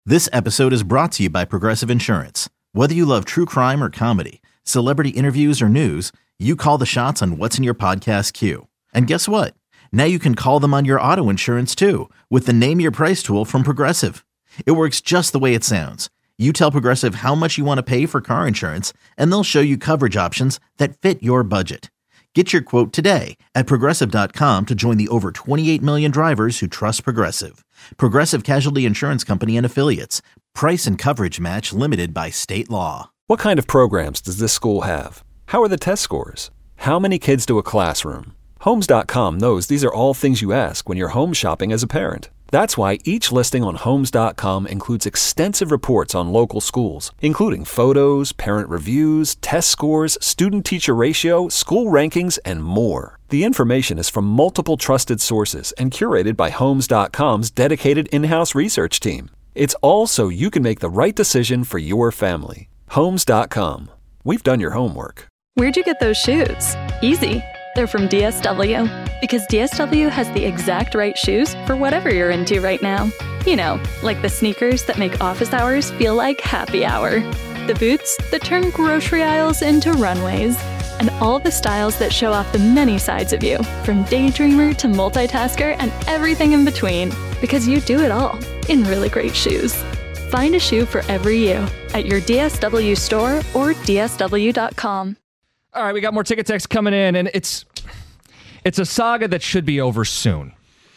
This episode is brought to you by Progressive Insurance. Whether you love true crime or comedy, celebrity interviews or news, you call the shots on what's in your podcast queue. And guess what? Now you can call them on your auto insurance too with the Name Your Price tool from Progressive. It works just the way it sounds. You tell Progressive how much you want to pay for car insurance, and they'll show you coverage options that fit your budget. Get your quote today at Progressive.com to join the over 28 million drivers who trust Progressive. Progressive Casualty Insurance Company and Affiliates. Price and coverage match limited by state law. What kind of programs does this school have? How are the test scores? How many kids to a classroom? Homes.com knows these are all things you ask when you're home shopping as a parent. That's why each listing on Homes.com includes extensive reports on local schools, including photos, parent reviews, test scores, student-teacher ratio, school rankings, and more. The information is from multiple trusted sources and curated by Homes.com's dedicated in-house research team. It's all so you can make the right decision for your family. Homes.com. We've done your homework. Where'd you get those shoes? Easy. They're from DSW. Because DSW has the exact right shoes for whatever you're into right now. You know, like the sneakers that make office hours feel like happy hour. The boots that turn grocery aisles into runways. And all the styles that show off the many sides of you, from daydreamer to multitasker and everything in between. Because you do it all in really great shoes. Find a shoe for every you at your DSW store or DSW.com. All right, we got more ticket text coming in, and it's a saga that should be over soon.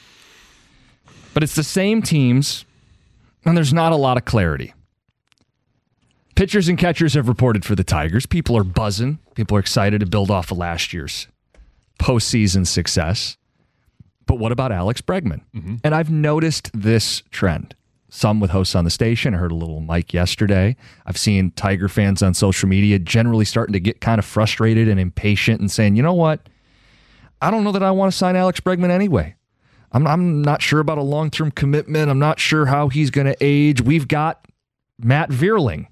But it's the same teams, and there's not a lot of clarity. Pitchers and catchers have reported for the Tigers. People are buzzing. People are excited to build off of last year's postseason success. But what about Alex Bregman? Mm-hmm. And I've noticed this trend. Some with hosts on the station. I heard a little Mike yesterday. I've seen Tiger fans on social media generally starting to get kind of frustrated and impatient and saying, you know what? I don't know that I want to sign Alex Bregman anyway. I'm not sure about a long-term commitment. I'm not sure how he's going to age. We've got Matt Vierling.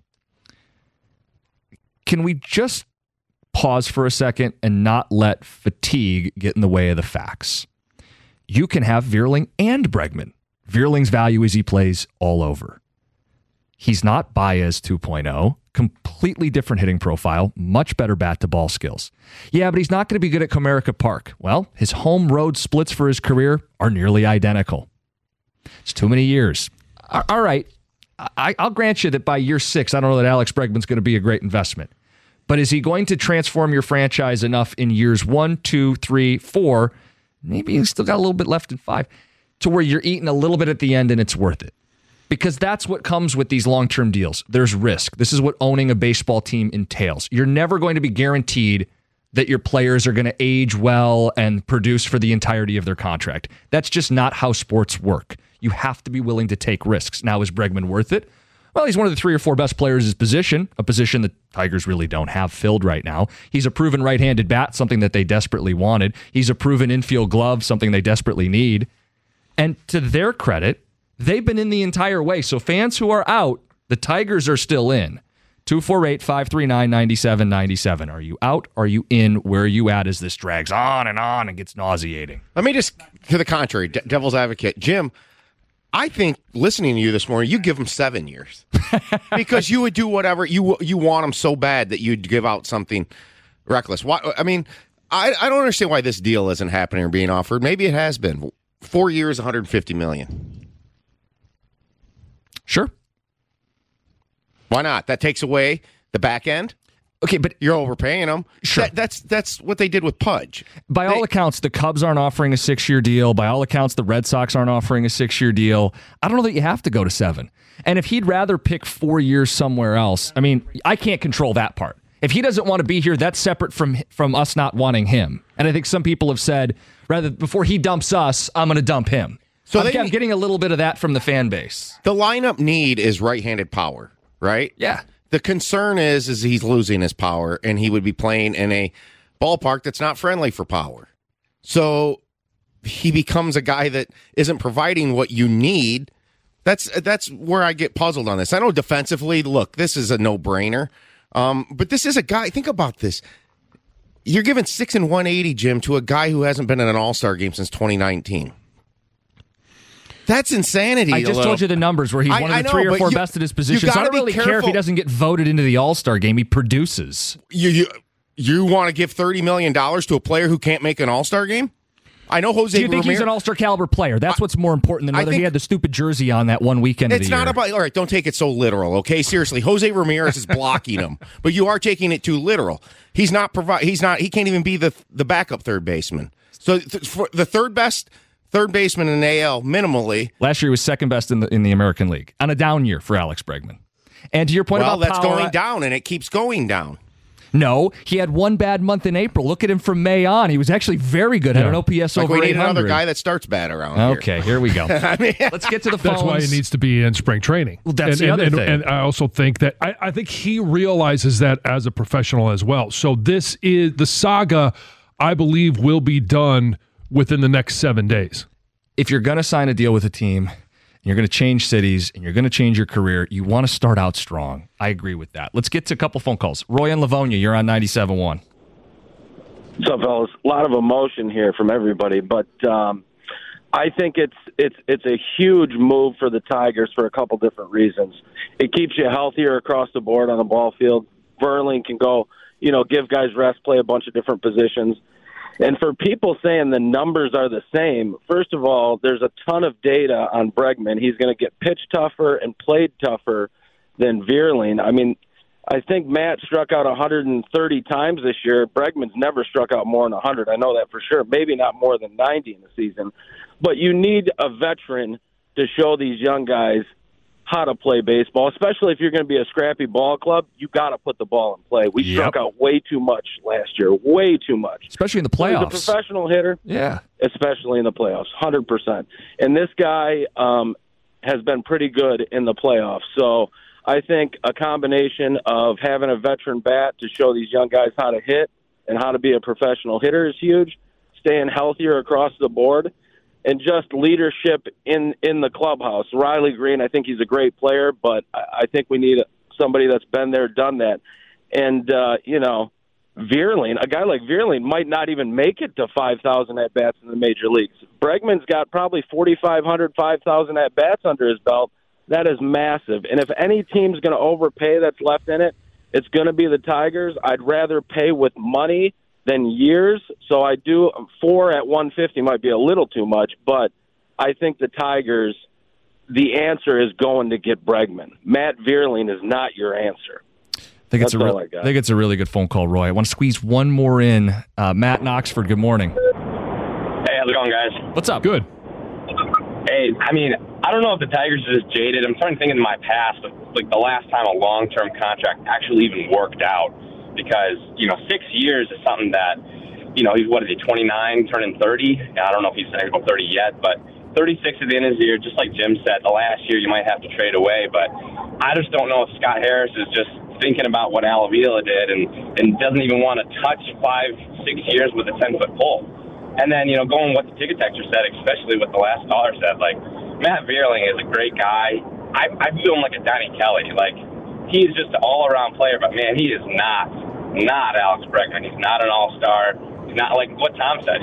Can we just pause for a second and not let fatigue get in the way of the facts? You can have Vierling and Bregman. Vierling's value is he plays all over. He's not Baez 2.0, completely different hitting profile, much better bat-to-ball skills. Yeah, but he's not going to be good at Comerica Park. Well, his home-road splits for his career are nearly identical. It's too many years. All right, I'll grant you that by year 6, I don't know that Alex Bregman's going to be a great investment. But is he going to transform your franchise enough in years 1, 2, 3, 4, maybe he's still got a little bit left in 5, to where you're eating a little bit at the end and it's worth it? Because that's what comes with these long-term deals. There's risk. This is what owning a baseball team entails. You're never going to be guaranteed that your players are going to age well and produce for the entirety of their contract. That's just not how sports work. You have to be willing to take risks. Now, is Bregman worth it? Well, he's one of the 3 or 4 best players in his position, a position that Tigers really don't have filled right now. He's a proven right-handed bat, something that they desperately wanted. He's a proven infield glove, something they desperately need. And to their credit, they've been in the entire way. So fans who are out, the Tigers are still in. 248-539-9797. Are you out? Are you in? Where are you at as this drags on and gets nauseating? Let me just, to the contrary, devil's advocate. Jim, I think listening to you this morning, you give him 7 years. Because you would do whatever. You want him so bad that you'd give out something reckless. Why? I mean, I don't understand why this deal isn't happening or being offered. Maybe it has been. 4 years, $150 million. Sure. Why not? That takes away the back end. Okay, but you're overpaying them. Sure. That's what they did with Pudge. By all accounts, the Cubs aren't offering a 6-year deal. By all accounts, the Red Sox aren't offering a 6-year deal. I don't know that you have to go to 7. And if he'd rather pick 4 years somewhere else, I mean, I can't control that part. If he doesn't want to be here, that's separate from us not wanting him. And I think some people have said, rather before he dumps us, I'm going to dump him. So I'm getting a little bit of that from the fan base. The lineup need is right-handed power, right? Yeah. The concern is he's losing his power, and he would be playing in a ballpark that's not friendly for power. So he becomes a guy that isn't providing what you need. That's where I get puzzled on this. I know defensively, look, this is a no-brainer. But this is a guy, think about this. You're giving 6 and 180, Jim, to a guy who hasn't been in an All-Star game since 2019. That's insanity. I just told you the numbers where he's one of the 3 or 4 best at his position. So I don't really care if he doesn't get voted into the All-Star game. He produces. You want to give $30 million to a player who can't make an All-Star game? I know Jose. Do you think he's an All-Star caliber player? That's what's more important than whether he had the stupid jersey on that one weekend of the year. It's not about, all right, don't take it so literal, okay? Seriously, Jose Ramirez is blocking him, but you are taking it too literal. He can't even be the backup third baseman. So for the third best third baseman in the AL minimally. Last year he was second best in the American League on a down year for Alex Bregman. And to your point about that's power, going down, and it keeps going down. No, he had one bad month in April. Look at him from May on. He was actually very good. Had an OPS over 800. We need another guy that starts bad around here. Okay, here we go. Let's get to the phones. That's why he needs to be in spring training. Well, that's the other thing. And I also think that I think he realizes that as a professional as well. So this is the saga, I believe, will be done within the next 7 days. If you're going to sign a deal with a team, you're going to change cities, and you're going to change your career, you want to start out strong. I agree with that. Let's get to a couple phone calls. Roy in Livonia, you're on 97.1. What's up, fellas? A lot of emotion here from everybody, but I think it's a huge move for the Tigers for a couple different reasons. It keeps you healthier across the board on the ball field. Verlander can go, give guys rest, play a bunch of different positions. And for people saying the numbers are the same, first of all, there's a ton of data on Bregman. He's going to get pitched tougher and played tougher than Vierling. I mean, I think Matt struck out 130 times this year. Bregman's never struck out more than 100. I know that for sure. Maybe not more than 90 in the season. But you need a veteran to show these young guys how to play baseball, especially if you're going to be a scrappy ball club. You got to put the ball in play. We struck out way too much last year, way too much. Especially in the playoffs. He's a professional hitter. Yeah. Especially in the playoffs, 100%. And this guy has been pretty good in the playoffs. So I think a combination of having a veteran bat to show these young guys how to hit and how to be a professional hitter is huge, staying healthier across the board, and just leadership in the clubhouse. Riley Green, I think he's a great player, but I think we need somebody that's been there, done that. And, Vierling, a guy like Vierling might not even make it to 5,000 at-bats in the major leagues. Bregman's got probably 4,500, 5,000 at-bats under his belt. That is massive. And if any team's going to overpay that's left in it, it's going to be the Tigers. I'd rather pay with money than years, so I do 4 at 150 might be a little too much, but I think the Tigers, the answer is going to get Bregman. Matt Vierling is not your answer. I think it's a really good phone call, Roy. I want to squeeze one more in. Matt in Oxford, good morning. Hey, how's it going, guys? What's up? Good. Hey, I don't know if the Tigers are just jaded. I'm trying to think in my past, like the last time a long-term contract actually even worked out. Because, 6 years is something that, he's, 29, turning 30? I don't know if he's going to go 30 yet, but 36 at the end of the year, just like Jim said, the last year you might have to trade away. But I just don't know if Scott Harris is just thinking about what Al Avila did and doesn't even want to touch 5-6 years with a 10-foot pole. And then, going what the ticket texter said, especially what the last caller said, like, Matt Vierling is a great guy. I view him like a Donnie Kelly. Like, he's just an all-around player, but, man, he is not Alex Bregman. He's not an all-star. He's not like what Tom said,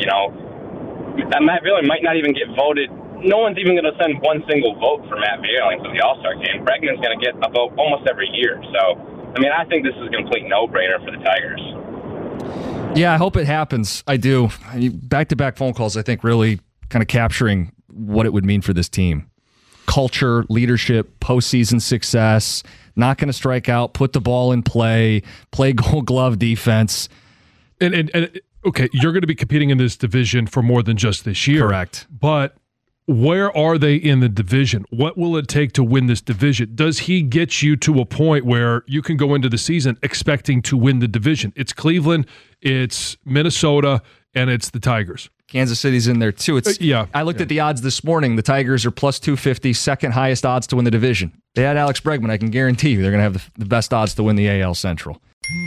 Matt Vierling might not even get voted. No one's even going to send one single vote for Matt Vierling to the All-Star game. Bregman's going to get a vote almost every year. So, I think this is a complete no-brainer for the Tigers. Yeah, I hope it happens. I do. Back-to-back phone calls, I think, really kind of capturing what it would mean for this team. Culture, leadership, postseason success, not going to strike out, put the ball in play Gold Glove defense. And okay, you're going to be competing in this division for more than just this year. Correct. But where are they in the division? What will it take to win this division? Does he get you to a point where you can go into the season expecting to win the division? It's Cleveland, it's Minnesota, and it's the Tigers. Kansas City's in there too. I looked at the odds this morning. The Tigers are plus 250, second highest odds to win the division. They had Alex Bregman. I can guarantee you they're going to have the best odds to win the AL Central.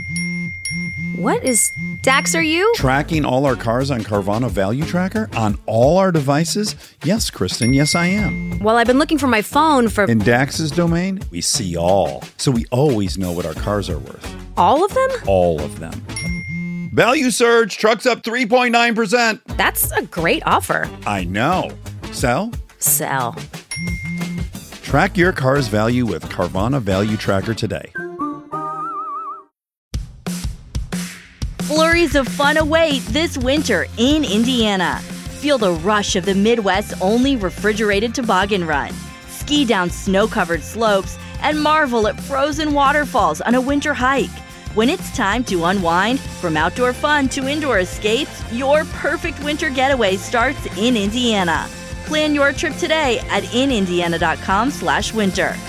What is Dax, are you? Tracking all our cars on Carvana Value Tracker on all our devices? Yes, Kristen, yes I am. Well, I've been looking for my phone for... In Dax's domain, we see all. So we always know what our cars are worth. All of them? All of them. Value surge, trucks up 3.9%. That's a great offer. I know. Sell? Sell. Track your car's value with Carvana Value Tracker today. Flurries of fun await this winter in Indiana. Feel the rush of the Midwest's only refrigerated toboggan run. Ski down snow-covered slopes and marvel at frozen waterfalls on a winter hike. When it's time to unwind, from outdoor fun to indoor escapes, your perfect winter getaway starts in Indiana. Plan your trip today at inindiana.com/winter.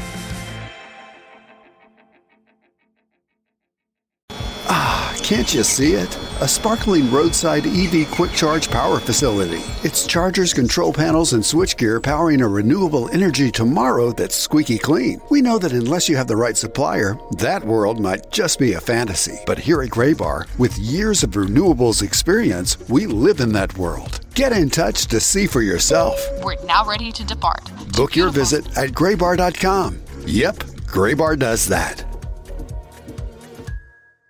Can't you see it? A sparkling roadside EV quick charge power facility. It's chargers, control panels, and switchgear powering a renewable energy tomorrow that's squeaky clean. We know that unless you have the right supplier, that world might just be a fantasy. But here at Graybar, with years of renewables experience, we live in that world. Get in touch to see for yourself. We're now ready to depart. Book your visit at graybar.com. Yep, Graybar does that.